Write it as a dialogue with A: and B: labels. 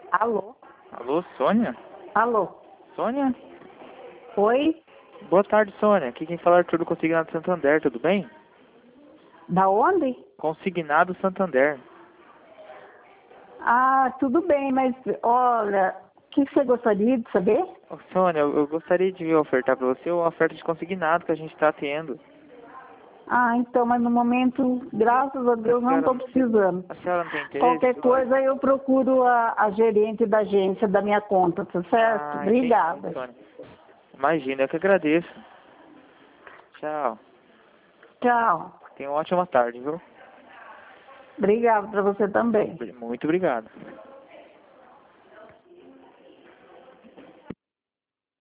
A: Alô?
B: Alô, Sônia?
A: Alô?
B: Sônia?
A: Oi?
B: Boa tarde, Sônia. Aqui quem fala é Arthur do Consignado Santander, tudo bem?
A: Da onde?
B: Consignado Santander.
A: Ah, tudo bem, mas olha, o que você gostaria de saber?
B: Ô, Sônia, eu gostaria de ofertar para você uma oferta de consignado que a gente está tendo.
A: Ah, então, mas no momento, graças a Deus, não estou precisando.
B: A senhora não tem interesse?
A: Qualquer coisa eu procuro a gerente da agência da minha conta, tá certo?
B: Entendi,
A: Obrigada.
B: Sônia. Imagina, eu que agradeço. Tchau.
A: Tchau.
B: Tenha uma ótima tarde, viu?
A: Obrigada para você também.
B: Muito obrigado.